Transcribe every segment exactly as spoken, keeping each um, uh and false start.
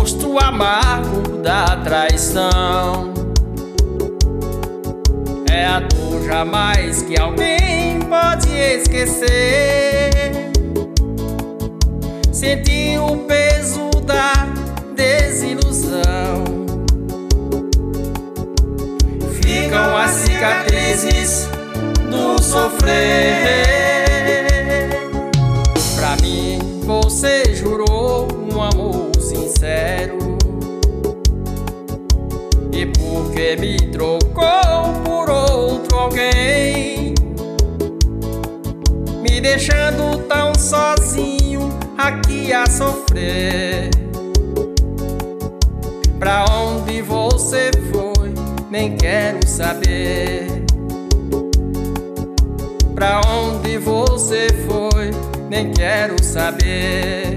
gosto amargo da traição. É a dor jamais que alguém pode esquecer. Senti o peso da desilusão. Ficam as cicatrizes do sofrer. Pra mim você jurou um amor sincero, e porque me trocou por outro alguém, me deixando tão sozinho aqui a sofrer. Pra onde você foi, nem quero saber. Pra onde você foi, nem quero saber.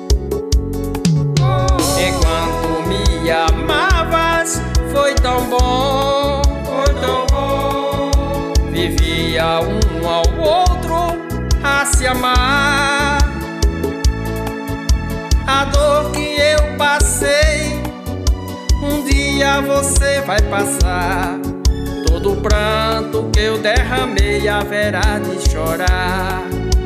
Enquanto me amavas, foi tão bom, foi tão bom. Vivia um ao outro a se amar. A dor que eu passei, um dia você vai passar. Todo o pranto que eu derramei haverá de chorar.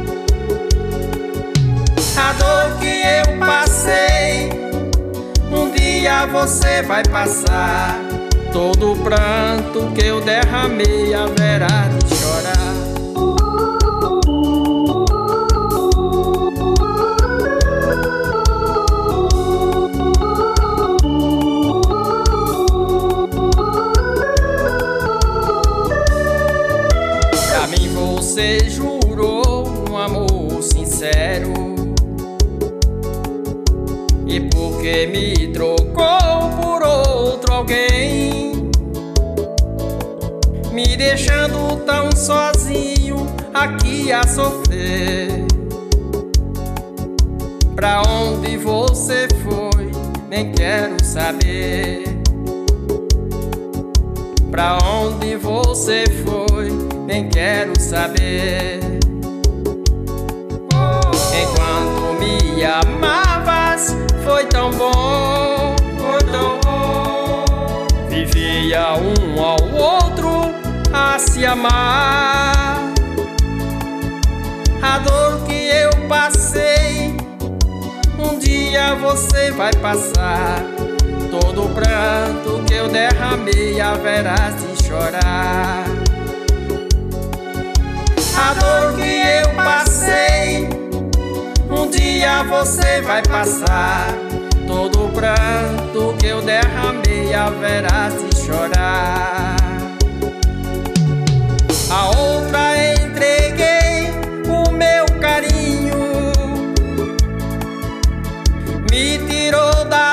A dor que eu passei, um dia você vai passar. Todo o pranto que eu derramei haverá de chorar. Pra mim você jurou um amor sincero, e porque me trocou por outro alguém, me deixando tão sozinho aqui a sofrer. Pra onde você foi, nem quero saber. Pra onde você foi, nem quero saber. Enquanto me amavas, foi tão bom, foi tão bom. Vivia um ao outro a se amar. A dor que eu passei, um dia você vai passar. Todo o pranto que eu derramei haverá de chorar. A dor que eu passei, um dia você vai passar. Todo o pranto que eu derramei haverá de chorar. A outra entreguei o meu carinho, me tirou da